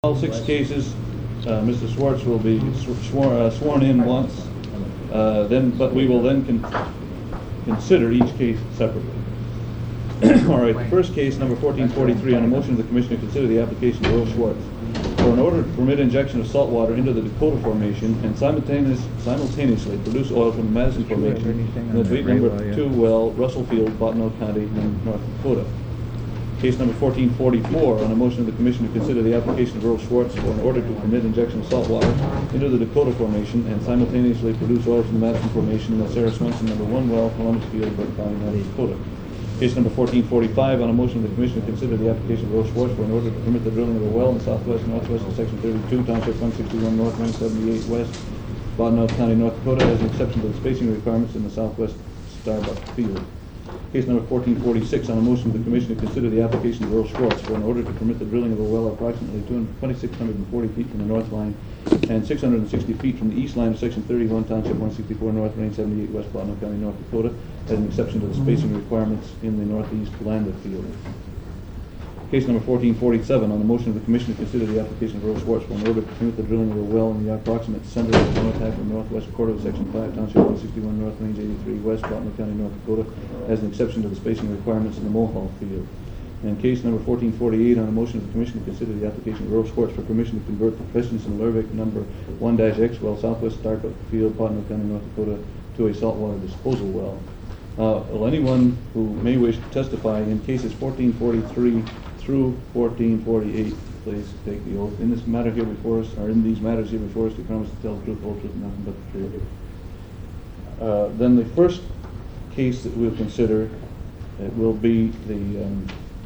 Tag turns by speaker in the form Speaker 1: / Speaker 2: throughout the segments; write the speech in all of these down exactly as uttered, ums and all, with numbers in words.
Speaker 1: All six cases, uh, Mister Schwartz will be sworn, uh, sworn in once, uh, then, but we will then con consider each case separately. All right, the first case, number fourteen forty-three, on a motion of the Commission to consider the application of Earl Schwartz for an order to permit injection of salt water into the Dakota Formation and simultaneous, simultaneously produce oil from the Madison Formation in the Tweet number two well, Russell Field, Bottineau County, in North Dakota. Case number fourteen forty-four, on a motion of the Commission to consider the application of Earl Schwartz for an order to permit injection of salt water into the Dakota Formation and simultaneously produce oil from the Madison Formation in the Sarah Swenson number one well, Columbus Field, Burke County, North Dakota. Case number fourteen forty-five, on a motion of the Commission to consider the application of Earl Schwartz for an order to permit the drilling of a well in southwest northwest of section thirty-two, township one sixty-one north, one seventy-eight west, Bottineau County, North Dakota, as an exception to the spacing requirements in the southwest Starbuck Field. Case number fourteen forty-six, on a motion of the Commission to consider the application of Earl Schwartz for an order to permit the drilling of a well approximately two thousand six hundred forty feet from the north line and six hundred sixty feet from the east line of section thirty-one, township one sixty-four north, range seventy-eight west, Bottineau County, North Dakota, as an exception to the spacing requirements in the northeast Lander Field. Case number fourteen forty-seven, on the motion of the Commission to consider the application of Earl Schwartz for an order to permit the drilling of a well in the approximate center of the north half of northwest quarter of section five, township one sixty-one north, range eighty-three west, Bottineau County, North Dakota, as an exception to the spacing requirements in the Mulhall Field. And case number fourteen forty-eight, on a motion of the Commission to consider the application of Earl Schwartz for permission to convert the Christensen Lervik number one dash X well, southwest Starbuck Field, Bottineau County, North Dakota, to a saltwater disposal well. Uh, will anyone who may wish to testify in cases fourteen forty-three through fourteen forty-eight, please take the oath. In this matter here before us, or in these matters here before us, to promise to tell the truth, the whole truth, and nothing but the truth. Uh, then the first case that we'll consider, it will be the um,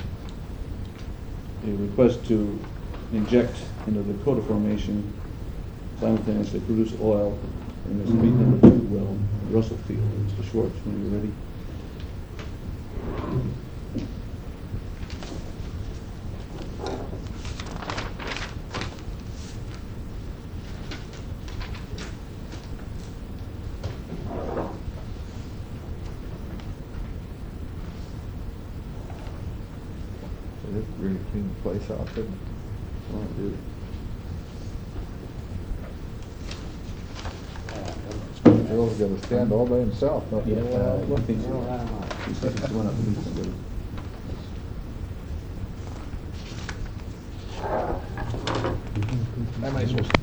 Speaker 1: a request to inject into the Dakota Formation, simultaneously produce oil in this Tweet number two well, Russell Field. Mister Schwartz, when you're ready.
Speaker 2: This really clean place out there.
Speaker 1: Oh, dude.
Speaker 2: Bill's got to stand all by himself. Nothing
Speaker 1: Yeah,
Speaker 2: going on.
Speaker 1: uh, nothing. He said he's going up and he's good.
Speaker 2: I might as well.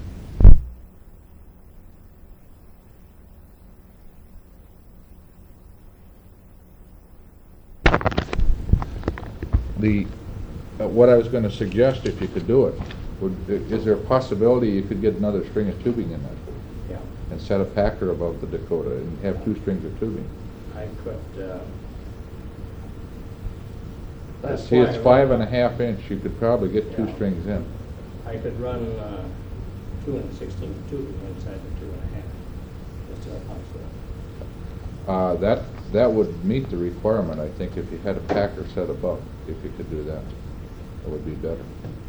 Speaker 2: The, uh, what I was going to suggest, if you could do it, would, is there a possibility you could get another string of tubing in there?
Speaker 3: Yeah,
Speaker 2: And set a packer above the Dakota and have two strings of tubing?
Speaker 3: I could, uh...
Speaker 2: Let's
Speaker 3: that's
Speaker 2: see, it's
Speaker 3: why I
Speaker 2: five
Speaker 3: run-
Speaker 2: and a half inch, you could probably get two
Speaker 3: Yeah.
Speaker 2: strings in.
Speaker 3: I could run, uh, two and sixteen tubing inside the two and a half. That's a possibility.
Speaker 2: Uh, that, that would meet the requirement, I think, if you had a packer set above, if you could do that. That would be better.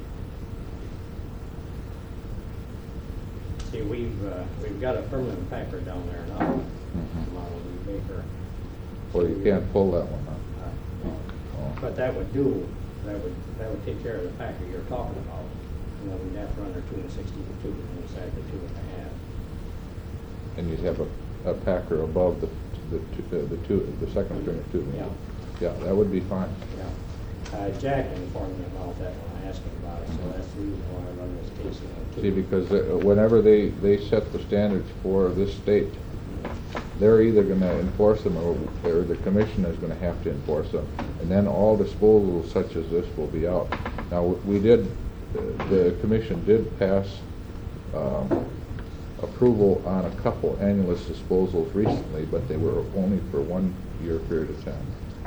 Speaker 3: See, we've, uh, we've got a permanent packer down there now,
Speaker 2: Mhm.
Speaker 3: Model E Baker.
Speaker 2: Well, you can't pull that one up.
Speaker 3: Uh, no.
Speaker 2: Oh.
Speaker 3: But that would do, that would, that would take care of the packer you're talking about. You know, we'd have to run our two and sixteen tubing inside the two and a half.
Speaker 2: And you'd have a, a packer above the, the, two- uh, the two, the second string of tubing.
Speaker 3: Yeah.
Speaker 2: Yeah, that would be fine.
Speaker 3: Yeah. Uh, Jack informed me about that when I asked him about it, so that's the reason why I run this case. in
Speaker 2: See,
Speaker 3: two.
Speaker 2: because uh, whenever they, they set the standards for this state, they're either gonna enforce them or, or the commission is gonna have to enforce them. And then all disposals such as this will be out. Now, we did, uh, the commission did pass, um, approval on a couple annulus disposals recently, but they were only for one year period of time.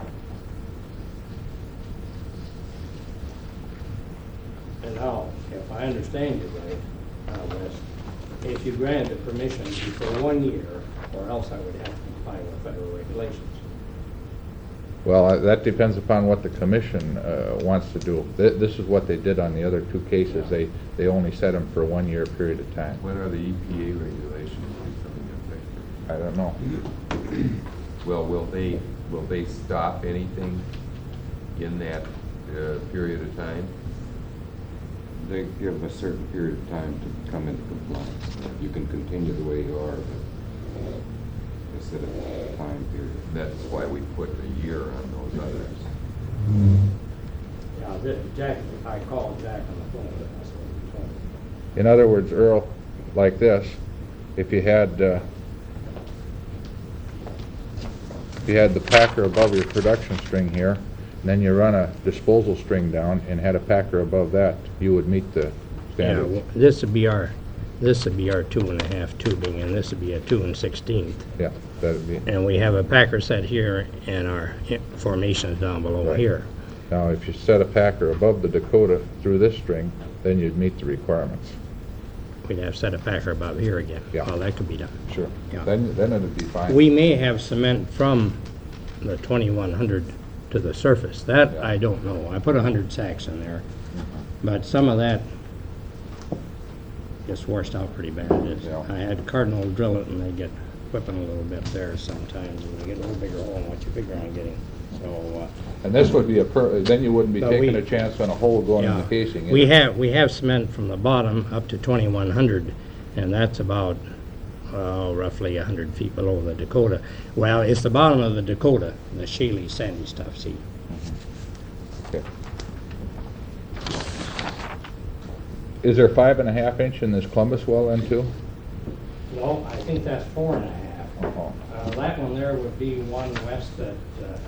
Speaker 3: And now, if I understand you right, uh, Wes, if you granted permission for one year, or else I would have to comply with federal regulations.
Speaker 2: Well, uh, that depends upon what the commission uh, wants to do. Th this is what they did on the other two cases. They they only set them for a one-year period of time.
Speaker 4: When are the E P A regulations becoming effective?
Speaker 2: I don't know.
Speaker 4: Well, will they, will they stop anything in that uh, period of time? they give a certain period of time to come into compliance. You can continue the way you are, but uh, they set a time period.
Speaker 5: That's why we put a year on those others.
Speaker 3: Yeah, this, Jack, I called Jack on the phone, that's what he told me.
Speaker 2: In other words, Earl, like this, if you had, uh, if you had the packer above your production string here, and then you run a disposal string down and had a packer above that, you would meet the
Speaker 6: Yeah,
Speaker 2: standards.
Speaker 6: well, this would be our, this would be our two and a half tubing, and this would be a two and sixteenth.
Speaker 2: Yeah, that'd be,
Speaker 6: And we have a packer set here, and our i- formation is down below
Speaker 2: Right.
Speaker 6: here.
Speaker 2: now if you set a packer above the Dakota through this string, then you'd meet the requirements.
Speaker 6: We'd have set a packer above here again.
Speaker 2: Yeah.
Speaker 6: Well, that could be done.
Speaker 2: Sure.
Speaker 6: Yeah.
Speaker 2: Then, then it'd be fine.
Speaker 6: We may have cement from the twenty-one hundred to the surface. That,
Speaker 2: Yeah.
Speaker 6: I don't know. I put a hundred sacks in there, but some of that gets washed out pretty bad. It's-
Speaker 2: Yeah.
Speaker 6: I had Cardinal drill it, and they get whipping a little bit there sometimes, and they get a little bigger hole than what you figure on getting. So, uh,
Speaker 2: And this would be a per, then you wouldn't be
Speaker 6: But
Speaker 2: taking
Speaker 6: we-
Speaker 2: a chance on a hole going in
Speaker 6: yeah.
Speaker 2: the casing.
Speaker 6: We have, we have cement from the bottom up to twenty-one hundred, and that's about, uh, roughly a hundred feet below the Dakota. Well, it's the bottom of the Dakota, the shaly, sandy stuff, see?
Speaker 2: Okay. Is there five and a half inch in this Columbus well then too?
Speaker 3: No, I think that's four and a half.
Speaker 2: Uh-huh.
Speaker 3: Uh, that one there would be one west that, uh,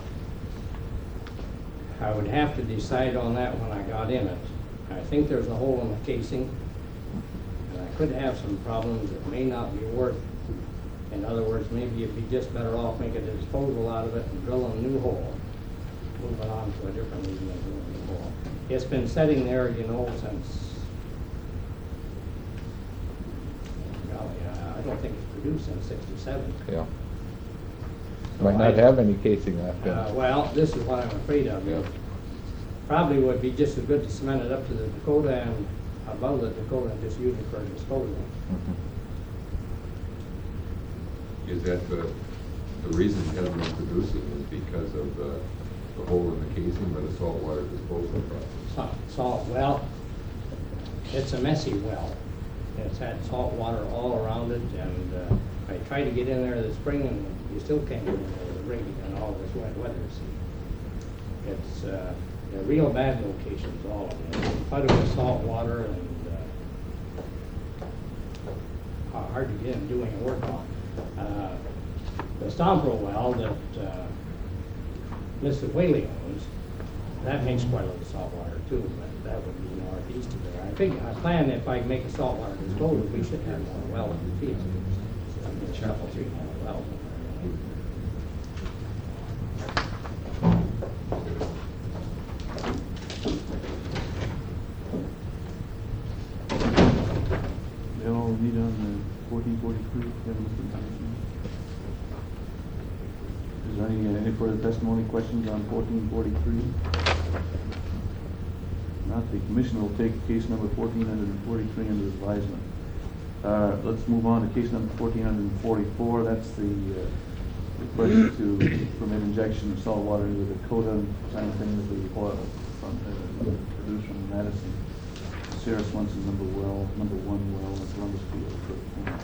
Speaker 3: I would have to decide on that when I got in it. I think there's a hole in the casing, and I could have some problems that may not be worth. In other words, maybe you'd be just better off making a disposal out of it and drilling a new hole, moving on to a different medium and drilling a new hole. It's been sitting there, you know, since, golly, I- I don't think it's produced since sixty-seven.
Speaker 2: Yeah.
Speaker 3: So
Speaker 2: Might not
Speaker 3: I-
Speaker 2: have any casing left in
Speaker 3: Uh,
Speaker 2: it.
Speaker 3: well, this is what I'm afraid of.
Speaker 2: Yeah.
Speaker 3: Probably would be just as good to cement it up to the Dakota and above the Dakota and just use it for disposal.
Speaker 2: Mhm.
Speaker 5: Is that the, the reason it hasn't been producing is because of the, the hole in the casing by the saltwater disposal process?
Speaker 3: Salt, salt, well, it's a messy well. It's had salt water all around it, and uh, I tried to get in there this spring, and you still can't get in there with a rig and all this wet weather. See, it's uh, they're real bad locations, all of them. Flooded with salt water and uh, hard to get in doing work on. Uh, the Stompro well that uh, Mister Whaley owns, that makes quite a little salt water too, but that would be northeast of there. I think, I plan if I make a saltwater disposal, we should have more wells in the field. I mean, Chapel Street more wells.
Speaker 1: They all meet on the fourteen forty-three, Is there any, uh, any further testimony, questions on fourteen forty-three? Not, the commission will take case number fourteen forty-three under advisement. Uh, let's move on to case number fourteen forty-four, that's the, uh, request to permit injection of salt water into the Dakota, simultaneously oil from, uh, produced from Madison. Sarah Swenson, number well, number one well in Columbus Field.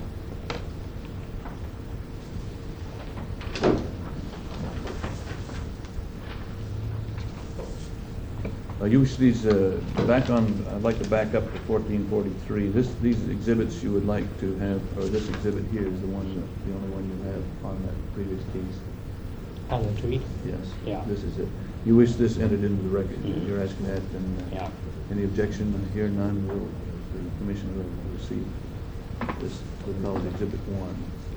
Speaker 1: Uh, use these, uh, back on, I'd like to back up to fourteen forty-three. This, these exhibits you would like to have, or this exhibit here is the one, that- the only one you have on that previous case.
Speaker 6: On the tree?
Speaker 1: Yes.
Speaker 6: Yeah.
Speaker 1: This is it. You wish this entered into the record,
Speaker 6: Mhm.
Speaker 1: you're asking that, and uh,
Speaker 6: Yeah.
Speaker 1: any objection, here none, will, the commission will receive this, we call it exhibit one.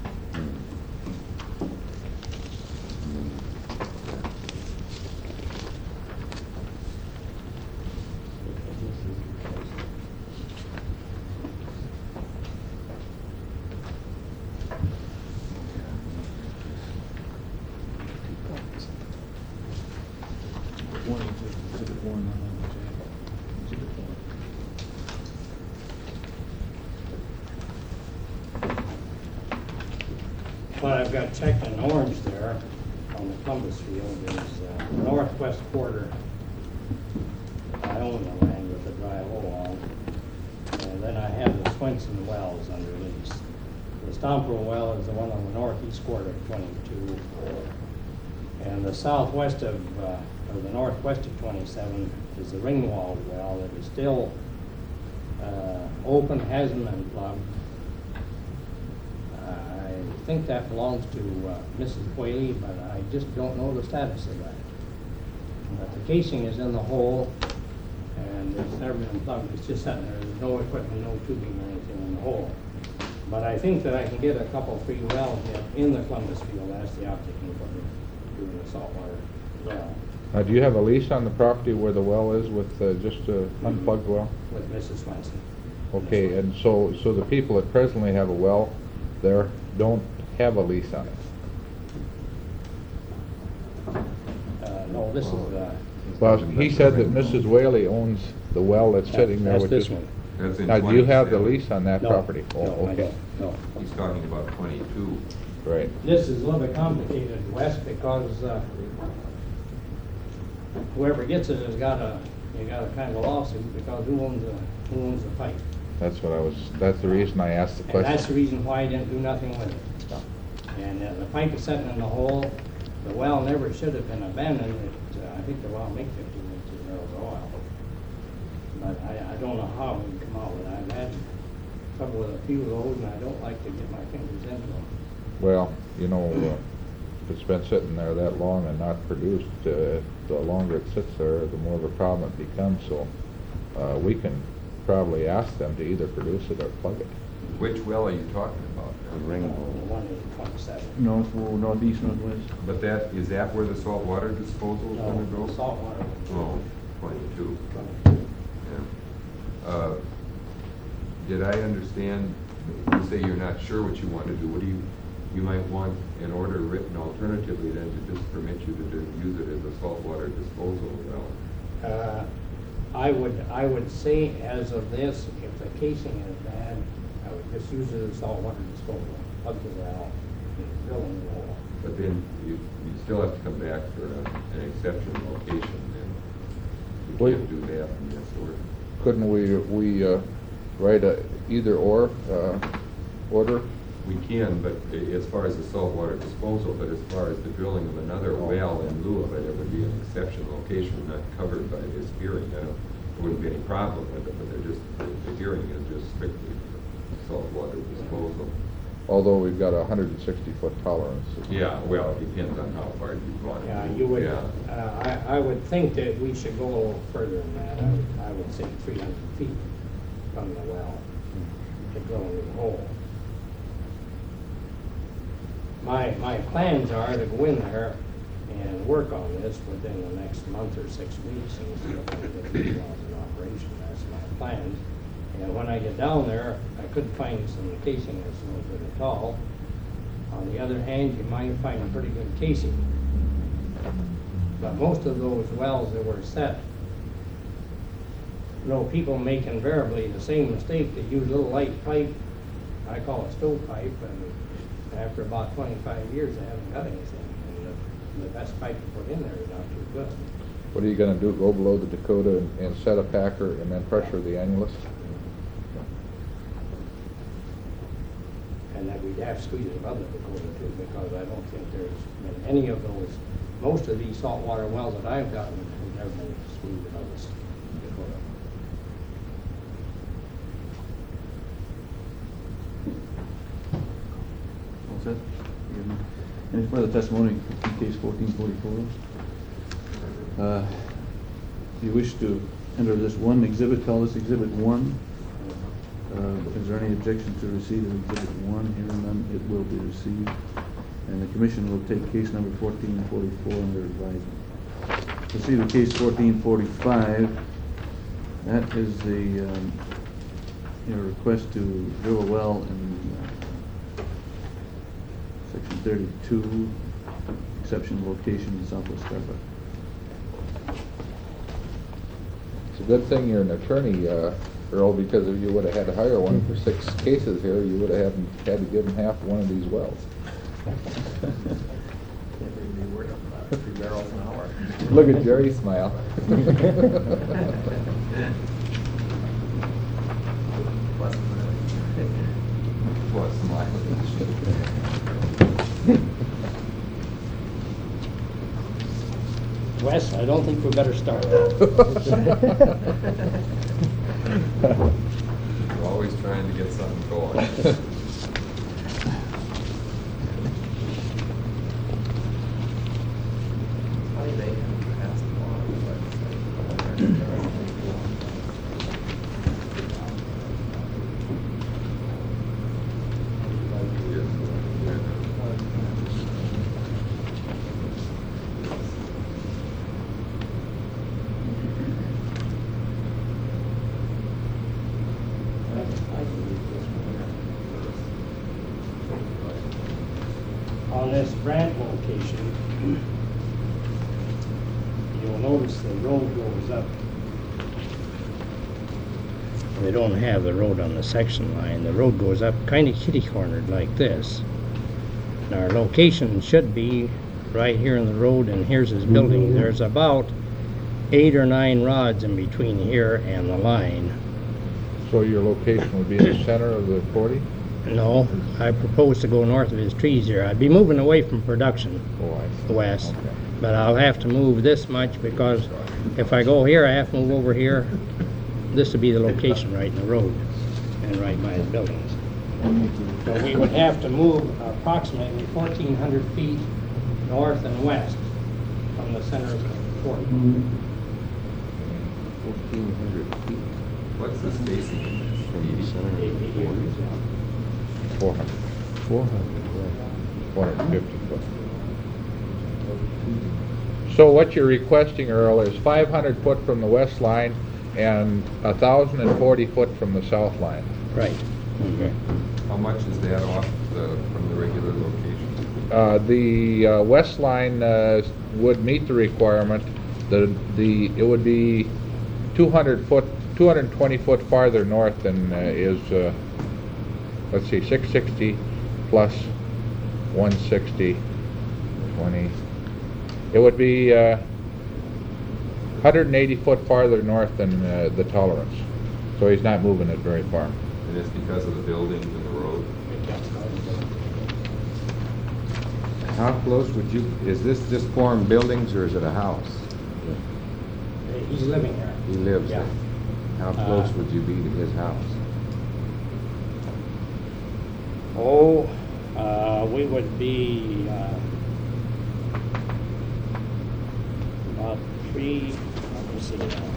Speaker 1: One, exhibit one, uh, exhibit one.
Speaker 3: What I've got checked in orange there on the Columbus field is uh, northwest quarter. I own the land with the dry hole on then I have the Swenson wells under lease. The Stomper well is the one on the northeast quarter of twenty-two. And the southwest of, uh, or the northwest of twenty-seven is the Ringwald well that is still uh, open, hasn't been plugged. I think that belongs to uh, Missus Whaley, but I just don't know the status of that. But the casing is in the hole, and it's never been plugged. It's just sitting there. There's no equipment, no tubing or anything in the hole. But I think that I can get a couple free wells yet in the Columbus field. That's the optic for doing the saltwater well.
Speaker 2: Now, do you have a lease on the property where the well is with uh, just a unplugged well?
Speaker 3: With Missus Swenson.
Speaker 2: Okay, and so, so the people that presently have a well there don't have a lease on it?
Speaker 3: Uh, no, this is, uh,
Speaker 2: Well, he said that Missus Whaley owns the well that's sitting there
Speaker 3: that's
Speaker 2: with
Speaker 3: this
Speaker 2: just-
Speaker 3: one.
Speaker 5: That's in
Speaker 2: Now, do you have the
Speaker 5: twenty-seven.
Speaker 2: lease on that
Speaker 3: No,
Speaker 2: property? Oh,
Speaker 3: no, I
Speaker 2: okay,
Speaker 3: don't, no.
Speaker 5: He's talking about twenty-two.
Speaker 2: right.
Speaker 3: This is a little bit complicated, Wes, because uh, whoever gets it has got a, you got a kind of a lawsuit, because who owns the, who owns the pipe?
Speaker 2: That's what I was, that's the reason I asked the
Speaker 3: And that's the
Speaker 2: question.
Speaker 3: reason why I didn't do nothing with it. And uh, the pipe is sitting in the hole. The well never should have been abandoned. It, uh, I think the well make fifteen inches barrels of oil. But I, I don't know how we come out with it. I've had trouble with a few of those, and I don't like to get my fingers into them.
Speaker 2: Well, you know, uh, if it's been sitting there that long and not produced, uh, the longer it sits there, the more of a problem it becomes, so uh, we can probably ask them to either produce it or plug it.
Speaker 5: Which well are you talking about?
Speaker 4: The
Speaker 3: Uh,
Speaker 4: ring.
Speaker 3: The one is twenty-seven.
Speaker 1: North, northeast, northwest.
Speaker 5: But that, is that where the saltwater disposal is gonna
Speaker 3: No,
Speaker 5: go?
Speaker 3: saltwater.
Speaker 5: Oh, twenty-two.
Speaker 3: twenty-two.
Speaker 5: Yeah. Uh, Did I understand, you say you're not sure what you want to do, what do you, you might want an order written alternatively then to just permit you to do- use it as a saltwater disposal well?
Speaker 3: Uh, I would, I would say as of this, if the casing is bad, I would just use it as saltwater disposal, plug the well, and drill in the hole.
Speaker 5: But then you, you still have to come back for a- an exception location, and you
Speaker 2: Well,
Speaker 5: can't do that in this order.
Speaker 2: Couldn't we, we uh, write a either or uh, order?
Speaker 5: We can, but a- as far as the saltwater disposal, but as far as the drilling of another well in lieu of it, it would be an exception location not covered by this hearing. I don't, there wouldn't be any problem with it, but they're just, the- the hearing is just strictly for saltwater disposal.
Speaker 2: Although we've got a hundred and sixty foot tolerance.
Speaker 5: Yeah, well, it depends on how far you want it.
Speaker 3: Yeah, you would,
Speaker 5: Yeah.
Speaker 3: uh, I, I would think that we should go a little further than that. I would, I would say three hundred feet from the well to drill in the hole. My, my plans are to go in there and work on this within the next month or six weeks and see if I can get the wells in operation. That's my plans. And when I get down there, I could find some casing that's no good at all. On the other hand, you might find a pretty good casing. But most of those wells that were set, you know, people make invariably the same mistake. They use a little light pipe, I call it stovepipe, and after about twenty-five years, they haven't got anything. And the, the best pipe to put in there is not too good.
Speaker 2: What are you gonna do, go below the Dakota and, and set a packer and then pressure the annulus?
Speaker 3: And that we'd have squeeze it above the Dakota too, because I don't think there's been any of those, most of these saltwater wells that I've gotten have never been squeezed above the Dakota.
Speaker 1: What's that? Any further testimony in case fourteen forty-four? Uh, you wish to enter this one exhibit, call this exhibit one. Uh, is there any objection to receipt of exhibit one? Hearing none, it will be received. And the commission will take case number fourteen forty-four under advisement. Receive the case fourteen forty-five. That is the, um, your request to drill a well in uh, section thirty-two, exception location in southwest Starbuck.
Speaker 2: It's a good thing you're an attorney, uh, Earl, because if you would have had to hire one for six cases here, you would have had to give them half one of these wells.
Speaker 7: Three barrels an hour.
Speaker 2: Look at Jerry smile.
Speaker 6: Wes, I don't think we better start.
Speaker 5: You're always trying to get something going.
Speaker 6: On this Brant location, you'll notice the road goes up. We don't have the road on the section line. The road goes up kind of kitty-cornered like this. And our location should be right here in the road, and here's his building. There's about eight or nine rods in between here and the line.
Speaker 2: So your location would be in the center of the forty?
Speaker 6: No, I propose to go north of his trees here. I'd be moving away from production
Speaker 2: Oh, I see.
Speaker 6: west,
Speaker 2: Okay.
Speaker 6: but I'll have to move this much because if I go here, I have to move over here. This would be the location right in the road and right by his buildings. So we would have to move approximately fourteen hundred feet north and west from the center of the forty.
Speaker 4: Fourteen hundred feet
Speaker 5: What's the spacing in this?
Speaker 4: from the center of the forty.
Speaker 2: Four hundred. Four hundred. Four hundred and fifty foot. So what you're requesting, Earl, is five hundred foot from the west line and a thousand and forty foot from the south line.
Speaker 6: Right.
Speaker 2: Okay.
Speaker 5: How much is that off the, from the regular location?
Speaker 2: Uh, the uh, west line uh, would meet the requirement. The the it would be two hundred foot, two hundred twenty foot farther north than uh, is. Uh, let's see, six sixty plus one sixty, twenty. It would be uh, one hundred eighty foot farther north than uh, the tolerance. So he's not moving it very far.
Speaker 5: And it's because of the buildings and the road?
Speaker 4: How close would you, is this just form buildings or is it a house?
Speaker 6: He's living there.
Speaker 4: He lives
Speaker 6: Yeah.
Speaker 4: there. How close
Speaker 6: Uh,
Speaker 4: would you be to his house?
Speaker 6: Oh, uh, we would be, uh, about three, let me see now.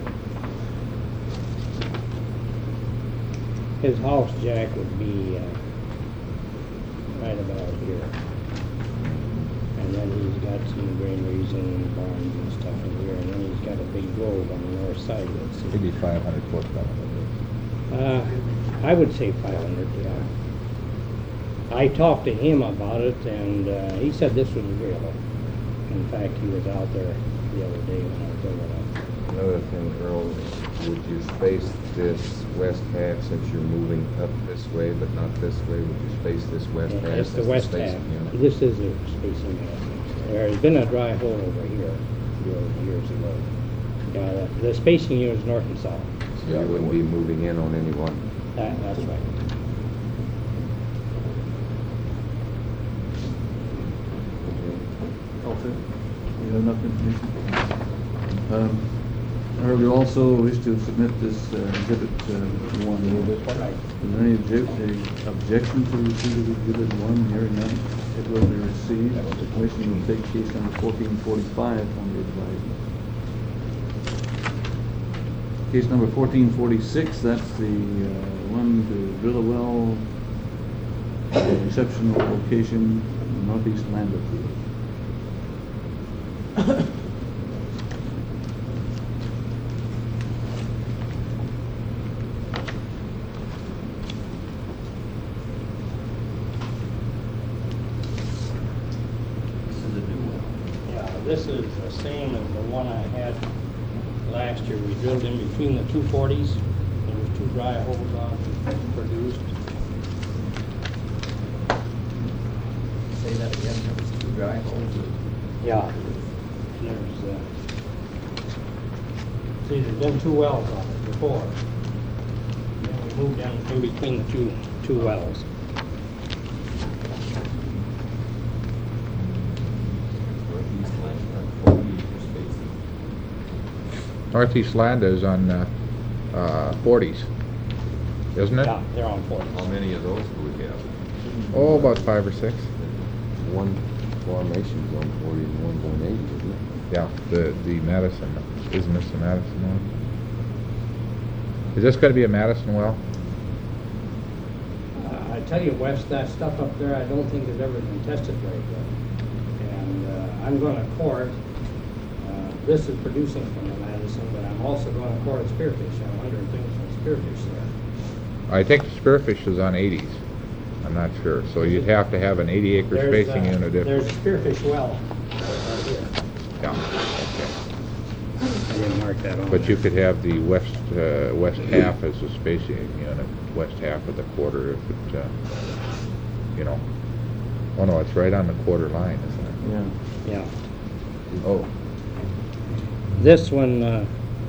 Speaker 6: His house, Jack, would be, uh, right about here. And then he's got some granaries and barns and stuff in here, and then he's got a big grove on the north side, let's see.
Speaker 2: Maybe five hundred foot from it.
Speaker 6: Uh, I would say five hundred, yeah. I talked to him about it, and uh, he said this was real. In fact, he was out there the other day when I was over there.
Speaker 4: Another thing, Earl, would you space this west half since you're moving up this way but not this way? Would you space this west
Speaker 6: Yeah,
Speaker 4: half
Speaker 6: it's
Speaker 4: as
Speaker 6: the west half.
Speaker 4: spacing unit?
Speaker 6: This is the spacing unit. There's been a dry hole over here years years ago. Yeah, the, the spacing unit is north and south.
Speaker 4: So you wouldn't be moving in on any one?
Speaker 6: That, that's right.
Speaker 1: Also, you have enough information? Um, Earl, you also wish to submit this uh, exhibit uh, one.
Speaker 6: Right.
Speaker 1: Is there any obje- uh, objection to receiving exhibit one? Hearing none, it will be received. The commission will take case number fourteen forty-five under advisement. Case number fourteen forty-six, that's the uh, one to drill a well, uh, exceptional location, northeast Lambert Field.
Speaker 6: Yeah, this is the same as the one I had last year. We drilled in between the two forties. There was two dry holes on produced.
Speaker 7: Say that again, there was two dry holes.
Speaker 6: Yeah. There's, uh, see, there's been two wells on it before. Then we moved in, in between the two, two wells.
Speaker 2: Northeast Land is on, uh, uh, forties, isn't it?
Speaker 6: Yeah, they're on forty.
Speaker 5: How many of those do we have?
Speaker 2: Oh, about five or six.
Speaker 4: One formation's on forty and one's on eighty, isn't it?
Speaker 2: Yeah, the, the Madison, isn't this the Madison one? Is this gonna be a Madison well?
Speaker 3: Uh, I tell you, Wes, that stuff up there, I don't think has ever been tested very good. And uh, I'm going to core it. Uh, This is producing from the Madison, but I'm also going to core it spearfish. I'm wondering things from spearfish there.
Speaker 2: I think the spearfish is on eighties. I'm not sure. So you'd have to have an eighty acre
Speaker 3: There's,
Speaker 2: spacing
Speaker 3: uh,
Speaker 2: unit if.
Speaker 3: There's a spearfish well right here.
Speaker 2: Yeah,
Speaker 6: I didn't mark that on.
Speaker 2: but you could have the west, uh, west half as a spacing unit, west half of the quarter if it, uh, you know. Oh no, it's right on the quarter line, isn't it?
Speaker 7: Yeah.
Speaker 6: Yeah.
Speaker 2: Oh,
Speaker 6: This one, uh,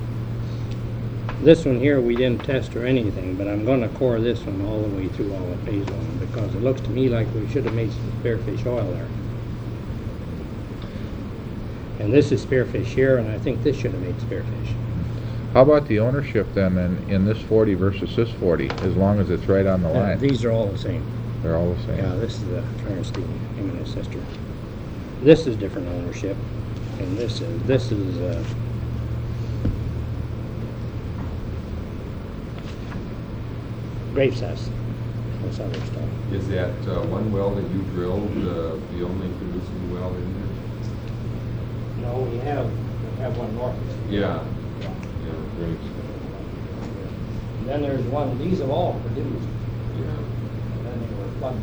Speaker 6: this one here, we didn't test or anything, but I'm gonna core this one all the way through all of phase one, because it looks to me like we should have made some spearfish oil there. And this is spearfish here, and I think this should have made spearfish.
Speaker 2: how about the ownership then in, in this forty versus this forty, as long as it's right on the
Speaker 6: Yeah,
Speaker 2: line?
Speaker 6: These are all the same.
Speaker 2: They're all the same?
Speaker 6: Yeah, this is the Ernestine, him and his sister. This is different ownership, and this is, this is, uh, Graves House, this other stuff.
Speaker 5: Is that uh, one well that you drilled uh, the only producing well in there?
Speaker 3: No, we have, we have one north.
Speaker 5: Yeah.
Speaker 3: Yeah.
Speaker 5: Yeah, great.
Speaker 3: Then there's one, these have all produced,
Speaker 5: Yeah.
Speaker 3: and then they were flooded.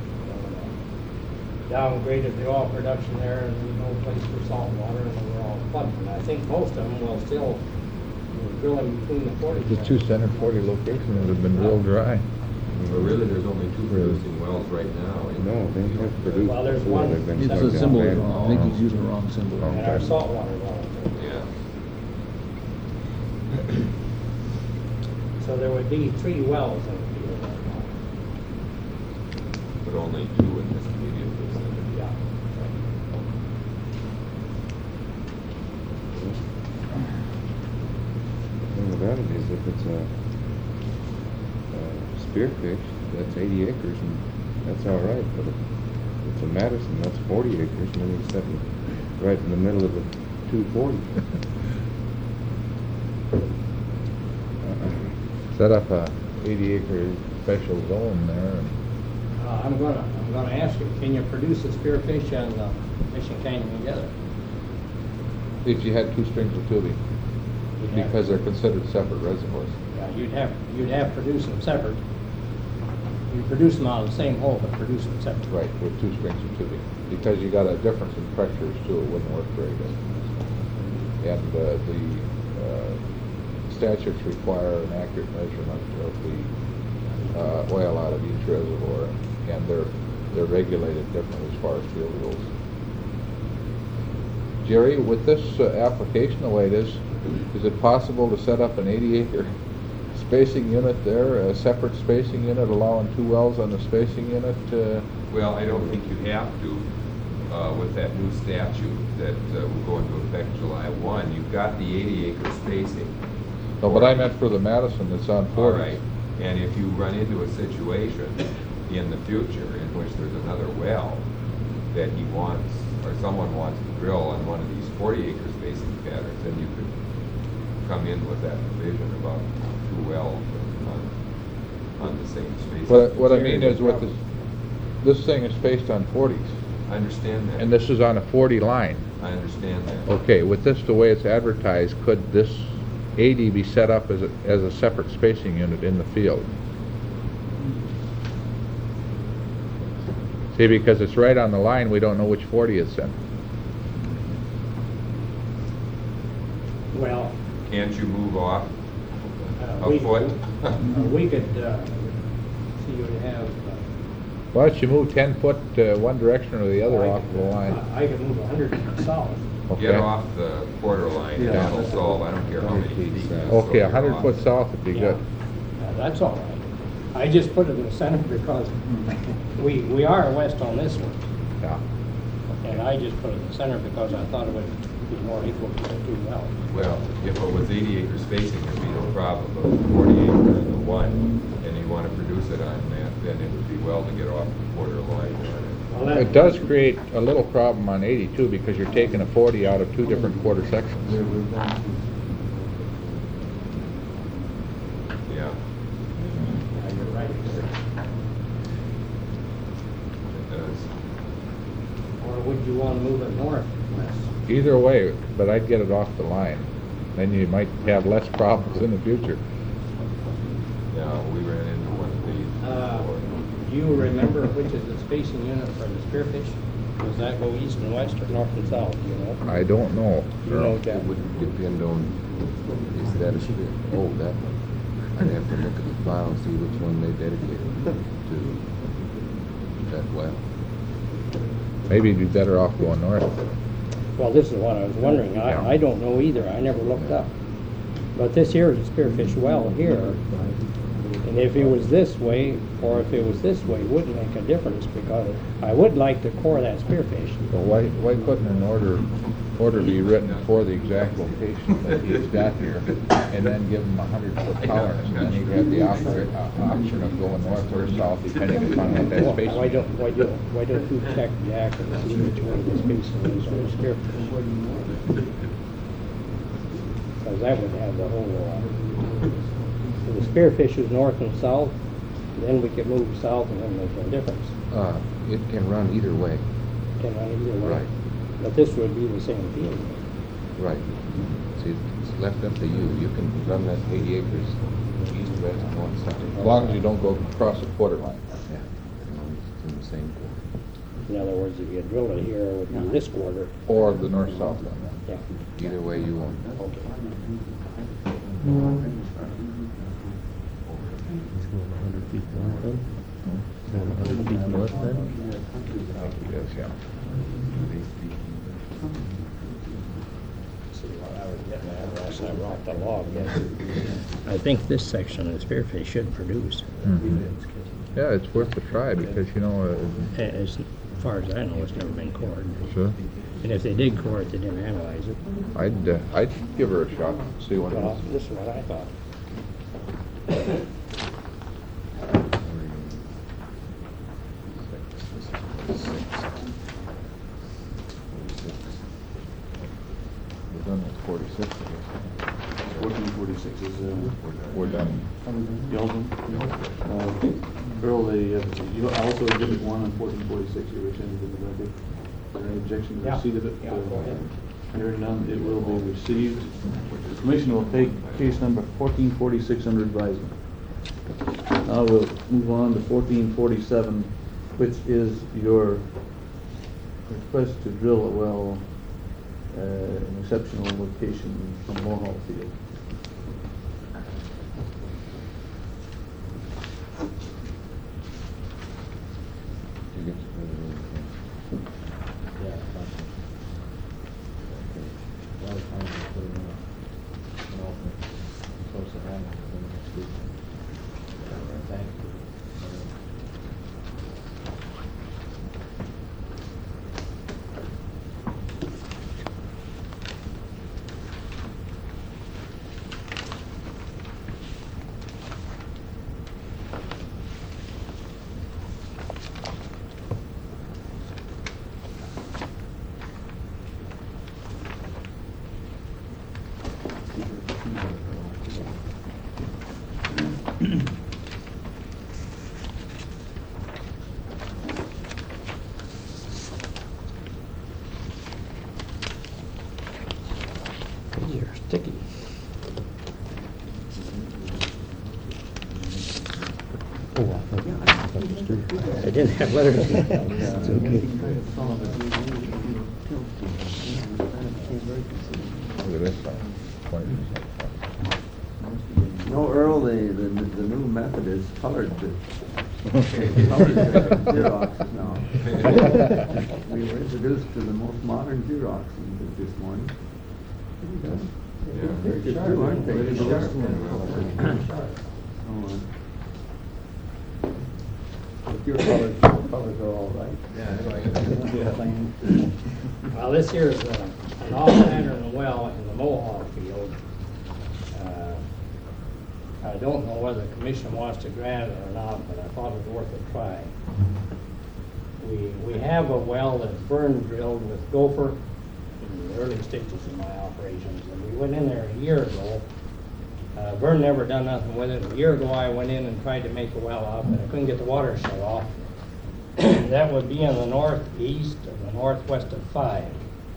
Speaker 3: Downgraded the oil production there, and there was no place for salt water, and they were all flooded. And I think most of them will still, we're drilling between the forty.
Speaker 2: The two center forty locations have been real dry.
Speaker 5: But really, there's only two producing wells right now. in-
Speaker 4: No, they have produced
Speaker 3: Well, there's
Speaker 4: before,
Speaker 3: one-
Speaker 4: they've been
Speaker 7: It's
Speaker 4: shut
Speaker 7: the
Speaker 4: down
Speaker 7: symbol is
Speaker 4: bad.
Speaker 7: wrong. I think he's using the wrong symbol.
Speaker 2: Oh.
Speaker 3: And our saltwater well.
Speaker 5: Yeah.
Speaker 3: So there would be three wells in the field right now.
Speaker 5: But only two in this immediate vicinity.
Speaker 3: Yeah.
Speaker 4: The thing about it is if it's a, a spearfish, that's eighty acres and that's all right, but if it's a Madison, that's forty acres and then he's sitting right in the middle of the two forty.
Speaker 2: Set up a eighty acre special zone there and
Speaker 3: Uh, I'm gonna, I'm gonna ask you, can you produce the spearfish and the fishing canyon together?
Speaker 2: if you had two strings of tubing,
Speaker 3: You'd have-
Speaker 2: because they're considered separate reservoirs.
Speaker 3: Yeah, you'd have, you'd have to produce them separate. You produce them out of the same hole, but produce them separate.
Speaker 2: Right, with two strings of tubing, because you got a difference in pressures too, it wouldn't work very good. And uh, the uh, statutes require an accurate measurement of the uh, oil out of each reservoir, and they're, they're regulated differently as far as field goes. Jerry, with this uh, application the way it is, is it possible to set up an eighty acre spacing unit there, a separate spacing unit allowing two wells on the spacing unit? Uh,
Speaker 5: Well, I don't think you have to, uh, with that new statute that uh, will go into effect July first. You've got the eighty acre spacing.
Speaker 2: no, but I meant for the Madison that's on
Speaker 5: All
Speaker 2: forty.
Speaker 5: right, and if you run into a situation in the future in which there's another well that he wants, or someone wants to drill on one of these forty acre spacing patterns, then you could come in with that provision about two wells on, on the same spacing.
Speaker 2: What, I- what I mean is with this, this thing is spaced on forties,
Speaker 5: I understand that.
Speaker 2: and this is on a forty line.
Speaker 5: I understand that.
Speaker 2: Okay, with this, the way it's advertised, could this eighty be set up as a, as a separate spacing unit in the field? See, because it's right on the line, we don't know which forty it's in.
Speaker 3: Well,
Speaker 5: Can't you move off
Speaker 3: uh,
Speaker 5: a
Speaker 3: we,
Speaker 5: foot?
Speaker 3: uh, we could, uh, see you would have, uh,
Speaker 2: Why don't you move ten foot uh, one direction or the other
Speaker 3: I
Speaker 2: off
Speaker 3: could,
Speaker 2: the line?
Speaker 3: uh, I could move a hundred feet south.
Speaker 2: Okay.
Speaker 5: Get off the quarter line, and
Speaker 7: Yeah.
Speaker 5: that'll solve, I don't care how many feet. it is, so
Speaker 2: Okay,
Speaker 5: you're
Speaker 2: a hundred
Speaker 5: off.
Speaker 2: foot south would be
Speaker 3: Yeah.
Speaker 2: good.
Speaker 3: Uh, That's all right. I just put it in the center because we, we are west on this one.
Speaker 2: Yeah.
Speaker 3: And I just put it in the center because I thought it would
Speaker 6: be more equal to the two wells.
Speaker 5: Well, if it was eighty acre spacing, it'd be no problem, but forty acre and the one, and you wanna produce it on that, then it would be well to get off the quarter line on it.
Speaker 3: Well, that-
Speaker 2: It does create a little problem on eighty-two because you're taking a forty out of two different quarter sections.
Speaker 5: Yeah.
Speaker 3: Yeah, you're right.
Speaker 5: It does.
Speaker 3: Or would you want to move it north, west?
Speaker 2: Either way, but I'd get it off the line. Then you might have less problems in the future.
Speaker 5: Yeah, we ran into one of these
Speaker 3: Uh,
Speaker 5: before.
Speaker 3: Do you remember which is the spacing unit for the spearfish?
Speaker 6: Does that go east and west or north and south, you know?
Speaker 2: I don't know.
Speaker 6: You know,
Speaker 4: It
Speaker 6: Jack?
Speaker 4: would depend on, is that a spear? Oh, that one. I'd have to look at the file and see which one they dedicated to that well.
Speaker 2: Maybe you'd be better off going north.
Speaker 6: Well, this is what I was wondering.
Speaker 2: Yeah.
Speaker 6: I, I don't know either. I never looked up. But this here is a spearfish well here. And if it was this way, or if it was this way, it wouldn't make a difference because I would like to core that spearfish.
Speaker 2: So why, why couldn't an order, order be written for the exact location that he's got here, and then give him a hundred foot tolerance, and then he'd have the option, uh, option of going north or south, depending upon what that
Speaker 6: Well,
Speaker 2: space
Speaker 6: Why
Speaker 2: is.
Speaker 6: don't, why don't, why don't you check Jack and see which way the spacing is on the spearfish? Because that would have the whole, uh, if the spearfish is north and south, then we could move south and then there's no difference.
Speaker 4: Uh, it can run either way.
Speaker 6: Can run either way.
Speaker 4: Right.
Speaker 6: But this would be the same field.
Speaker 4: Right. See, it's left up to you. You can run that eighty acres east, west, north, south.
Speaker 2: As long as you don't go across the quarter line.
Speaker 4: Yeah. As long as it's in the same quarter.
Speaker 6: In other words, if you drill it here, it would be this quarter.
Speaker 2: Or the north-south line.
Speaker 6: Yeah.
Speaker 4: Either way you want.
Speaker 6: Okay.
Speaker 2: Yes, yeah.
Speaker 6: See what I was getting at last I brought the log in. I think this section of the spearfish should produce.
Speaker 2: Yeah, it's worth a try because, you know, uh,
Speaker 6: As far as I know, it's never been cored.
Speaker 2: sure.
Speaker 6: And if they did core it, they didn't analyze it.
Speaker 2: I'd, uh, I'd give her a shot, see what it
Speaker 6: Well,
Speaker 2: is.
Speaker 6: this is what I thought.
Speaker 2: We're done with forty-six, I guess.
Speaker 1: Fourteen forty-six is, uh,
Speaker 2: We're done.
Speaker 1: y'all done? Uh, Earl, the, uh, you also exhibit one on fourteen forty-six, you wish anything to the record. Is there any objection to the
Speaker 3: Yeah.
Speaker 1: receipt of it?
Speaker 3: Yeah, go ahead.
Speaker 1: Hearing none, it will be received. The commission will take case number fourteen forty-six under advisement. Now we'll move on to fourteen forty-seven, which is your request to drill a well, uh, an exceptional location from Mohawk Field.
Speaker 4: You get to put it in.
Speaker 6: These are sticky. They didn't have letters. It's okay.
Speaker 2: Look at this one, twenty percent.
Speaker 8: No, Earl, the, the, the new method is colored, colored uh, Xerox now. We were introduced to the most modern Xerox this morning.
Speaker 5: Yeah.
Speaker 8: Very good too, aren't they?
Speaker 5: Very
Speaker 8: Sharp.
Speaker 5: sharp.
Speaker 8: Oh, uh, your colors, your colors are all right.
Speaker 7: Yeah, I like it.
Speaker 3: Well, this here is a- an off-pattern well in the Mohawk field. Uh, I don't know whether the commission wants to grant it or not, but I thought it was worth a try. We, we have a well that's burn drilled with gopher in the early stages of my operations, and we went in there a year ago. Uh, Vern never done nothing with it. A year ago, I went in and tried to make a well up, and I couldn't get the water shut off. That would be in the northeast of the northwest of five.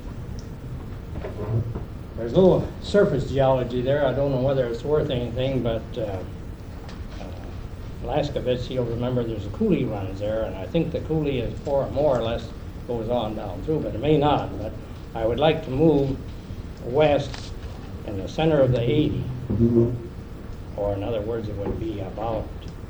Speaker 3: There's a little surface geology there. I don't know whether it's worth anything, but uh, uh, Laskovitz, you'll remember there's a coulee runs there, and I think the coulee is for more or less goes on down through, but it may not. But I would like to move west in the center of the eighty, or in other words, it would be about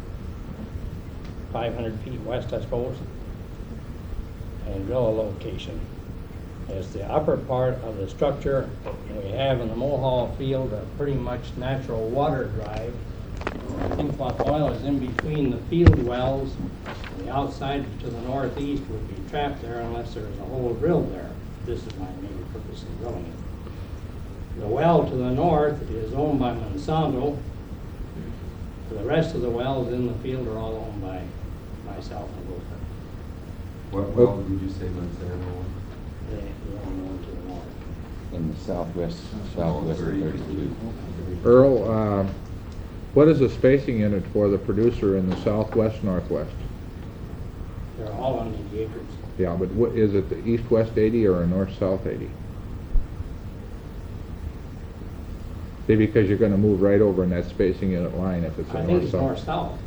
Speaker 3: five hundred feet west, I suppose, and drill a location. It's the upper part of the structure. We have in the Mohawk field a pretty much natural water drive. I think what oil is in between the field wells, and the outside to the northeast would be trapped there unless there's a hole drilled there. This is my main purpose of drilling it. The well to the north is owned by Monsanto. The rest of the wells in the field are all owned by myself and Gopher.
Speaker 5: What well did you say Monsanto?
Speaker 3: They they own one to the north.
Speaker 4: In the southwest, southwest of thirty-two.
Speaker 2: Earl, uh, what is the spacing unit for the producer in the southwest northwest?
Speaker 3: They're all on eighty acres.
Speaker 2: Yeah, but what, is it the east-west eighty or a north-south eighty? See, because you're gonna move right over in that spacing unit line if it's a
Speaker 3: I think it's
Speaker 2: north-south.
Speaker 3: north-south.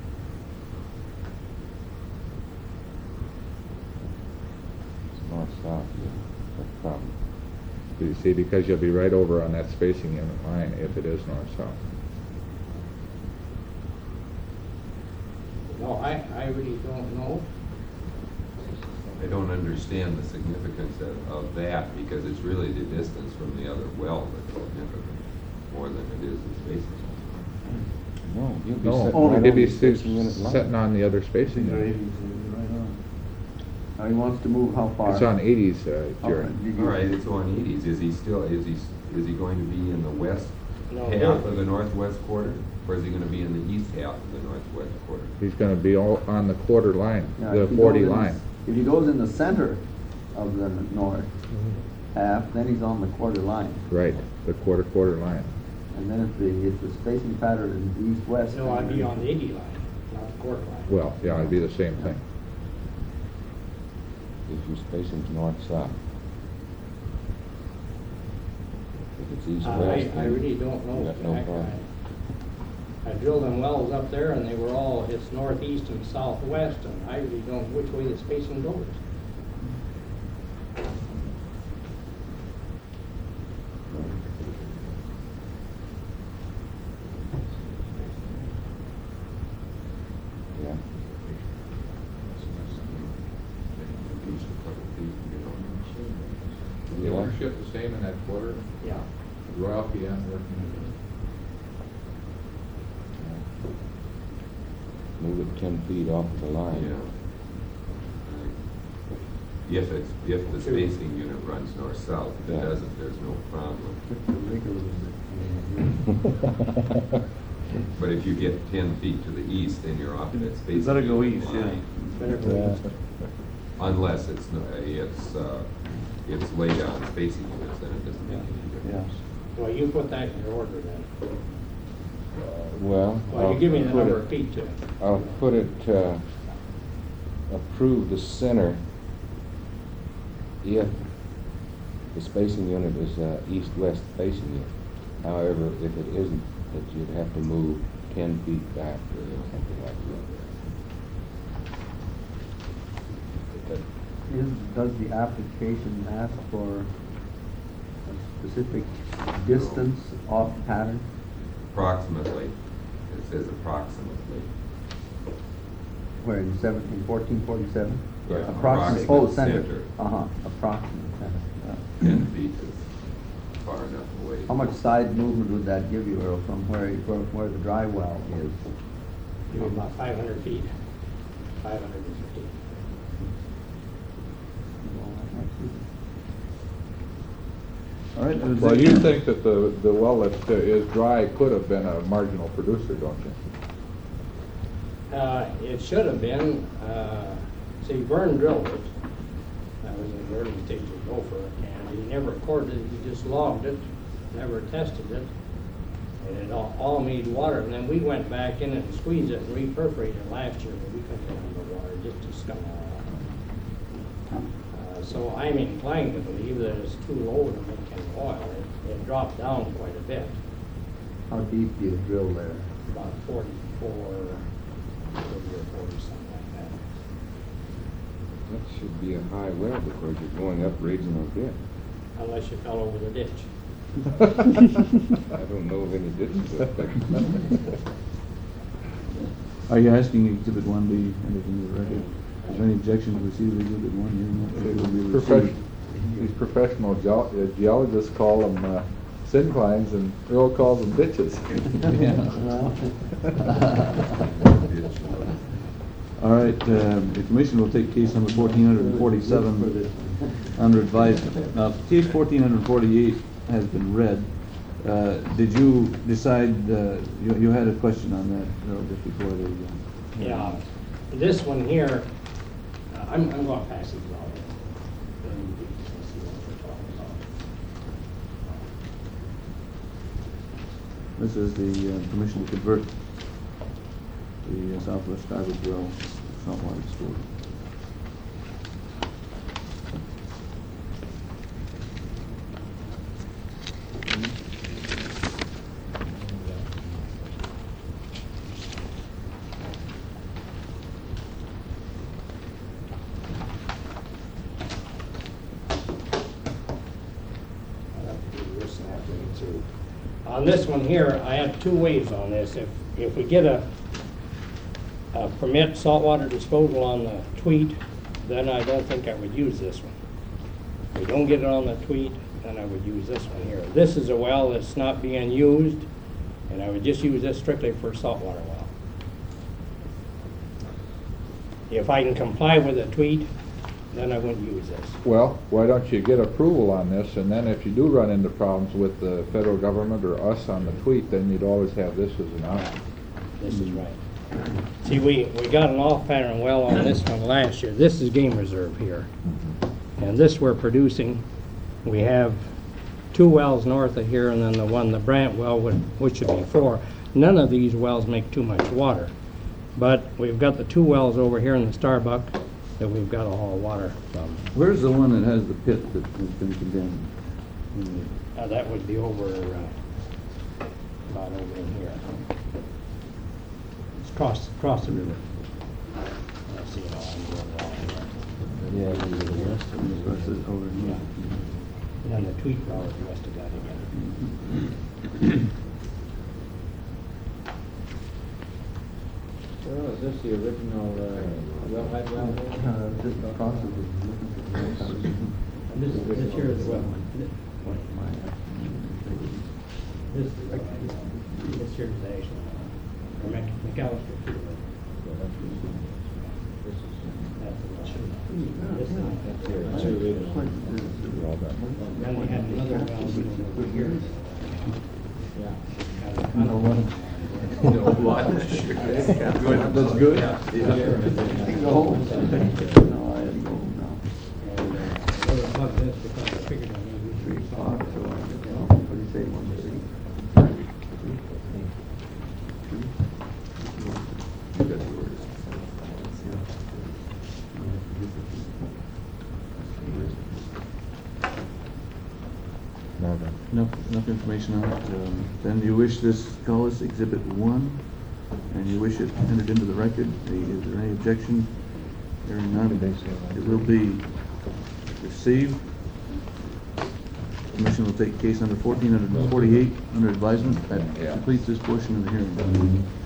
Speaker 4: It's north-south, yeah, that's the problem.
Speaker 2: You see, because you'll be right over on that spacing unit line if it is north-south.
Speaker 3: No, I, I really don't know.
Speaker 5: I don't understand the significance of, of that, because it's really the distance from the other well that's significant, more than it is the spacing.
Speaker 4: No, you'll be
Speaker 2: No,
Speaker 4: sitting
Speaker 8: Oh,
Speaker 4: right
Speaker 2: it'd
Speaker 4: on
Speaker 2: be
Speaker 4: the spacing unit line.
Speaker 2: sitting on the other spacing unit.
Speaker 8: Now, he wants to move how far?
Speaker 2: It's on eighties, uh,
Speaker 8: How
Speaker 2: Jerry.
Speaker 8: far? Did
Speaker 5: All
Speaker 8: you-
Speaker 5: right, it's on eighties. Is he still, is he, is he going to be in the west
Speaker 3: No,
Speaker 5: half
Speaker 3: no.
Speaker 5: of the northwest quarter? Or is he gonna be in the east half of the northwest quarter?
Speaker 2: He's gonna be all on the quarter line,
Speaker 8: Yeah,
Speaker 2: the
Speaker 8: if he
Speaker 2: forty
Speaker 8: goes in the-
Speaker 2: line.
Speaker 8: If he goes in the center of the north half, then he's on the quarter line.
Speaker 2: Right, the quarter, quarter line.
Speaker 8: And then if the, if the spacing pattern is east-west.
Speaker 3: No, I'd be on the eighty line, not the quarter line.
Speaker 2: Well, yeah, it'd be the same thing.
Speaker 4: If your spacing's north-south. If it's
Speaker 3: I,
Speaker 4: east-west.
Speaker 3: I
Speaker 4: then
Speaker 3: really don't know.
Speaker 4: you got no
Speaker 3: Jack.
Speaker 4: problem.
Speaker 3: I- I drilled them wells up there and they were all, it's northeast and southwest, and I really don't know which way the spacing goes.
Speaker 4: Yeah.
Speaker 5: East a couple feet, you know.
Speaker 2: Is the ownership the same in that quarter?
Speaker 3: Yeah.
Speaker 2: Royalty and working.
Speaker 4: Move it ten feet off of the line.
Speaker 5: Yeah. If it's, if the spacing unit runs north-south, if it
Speaker 4: Yeah.
Speaker 5: doesn't, there's no problem. But if you get ten feet to the east, then you're off that spacing.
Speaker 1: Better go
Speaker 5: unit
Speaker 1: east, yeah.
Speaker 5: line.
Speaker 3: Better
Speaker 4: Yeah.
Speaker 3: go east.
Speaker 5: Unless it's, no- it's, uh, it's laid down spacing units, then it doesn't make any difference.
Speaker 3: Well, you put that in your order then.
Speaker 4: Well.
Speaker 3: Well,
Speaker 4: I'll
Speaker 3: you give me the
Speaker 4: put
Speaker 3: number
Speaker 4: it-
Speaker 3: of feet too.
Speaker 4: I'll put it, uh, approve the center if the spacing unit is uh, east-west facing unit. However, if it isn't, that you'd have to move ten feet back or something like that.
Speaker 8: Is, does the application ask for a specific distance off pattern?
Speaker 5: Approximately, it says approximately.
Speaker 8: Where in seventeen, fourteen forty-seven?
Speaker 5: Yeah,
Speaker 8: Approximate, oh,
Speaker 5: approximate
Speaker 8: center.
Speaker 5: center.
Speaker 8: Uh-huh, approximate center, yeah.
Speaker 5: Ten feet is far enough away.
Speaker 8: How much side movement would that give you, Earl, from where, from where the dry well is?
Speaker 3: Give me about five hundred feet. five hundred and fifty.
Speaker 1: All right. is
Speaker 2: Well,
Speaker 1: there-
Speaker 2: you think that the, the well that uh, is dry could have been a marginal producer, don't you?
Speaker 3: Uh, it should have been, uh, see, Vern drilled it. That was in the early stages of Gopher, and he never recorded it, he just logged it, never tested it. And it all, all made water, and then we went back in and squeezed it and re-perforated it last year, but we couldn't get under water, just to scum it all out. Uh, so I'm inclined to believe that it's too low to make any oil. It, it dropped down quite a bit,
Speaker 8: How deep do you drill there?
Speaker 3: about forty-four, forty or forty, something like that.
Speaker 4: That should be a high well because you're going up reasonable bit.
Speaker 3: Unless you fell over the ditch.
Speaker 4: I don't know of any ditches up there.
Speaker 1: Are you asking Exhibit one be entered into the record? Is there any objection to receive Exhibit one here? It will be
Speaker 2: Profes-
Speaker 1: received.
Speaker 2: These professional geo- uh, geologists call them uh, synclines and Earl calls them ditches.
Speaker 1: All right, uh, the commission will take case number fourteen forty-seven under advisement. Now, case fourteen forty-eight has been read. Uh, Did you decide, uh, you you had a question on that, Earl, just before the... uh,
Speaker 3: Yeah, this one here, uh, I'm, I'm going to pass these out. Then you can see what we're talking about.
Speaker 1: This is the uh, permission to convert the uh, Southwest Garbage Well saltwater disposal.
Speaker 3: I'll have to do this and have to read through. On this one here, I have two ways on this. If, if we get a, a permit saltwater disposal on the Tweed, then I don't think I would use this one. If we don't get it on the Tweed, then I would use this one here. This is a well that's not being used, and I would just use this strictly for saltwater well. If I can comply with the Tweed, then I wouldn't use this.
Speaker 2: Well, why don't you get approval on this, and then if you do run into problems with the federal government or us on the tweet, then you'd always have this as an option.
Speaker 3: This is right. See, we, we got an off-pattern well on this one last year. This is game reserve here. And this we're producing. We have two wells north of here, and then the one, the Brant well, would- which should be four. None of these wells make too much water. But we've got the two wells over here in the Starbuck that we've got to haul water from.
Speaker 1: Where's the one that has the pit that has been condemned?
Speaker 3: Uh, that would be over, uh, about over in here. It's across, across the river. Let's see, how I'm going along here.
Speaker 1: Yeah, the rest of the rest is over here.
Speaker 3: And then the Tweed well is west of that again.
Speaker 7: Well, is this the original, uh, wellhead well?
Speaker 8: Uh, just the process of looking for the
Speaker 3: This, this here is the well. This, this here is the actual, or Mc- McAllister Field. That's the well. This is, that's here. Then we had another well over here. Yeah.
Speaker 1: You know what?
Speaker 8: That's good? Yeah. Go home. No, I had to go home now.
Speaker 3: And, uh, so I bought this because I figured I needed
Speaker 8: Three
Speaker 3: three
Speaker 8: o'clock,
Speaker 3: spots.
Speaker 8: so I, you know, what do you say, one to three? You got the orders.
Speaker 2: Well done.
Speaker 1: Enough, enough information on it. Um, Then you wish this, call this Exhibit one, and you wish it entered into the record. Is there any objection? Hearing none, it will be received. Commission will take case number fourteen forty-eight under advisement. That
Speaker 2: Yeah.
Speaker 1: completes this portion of the hearing.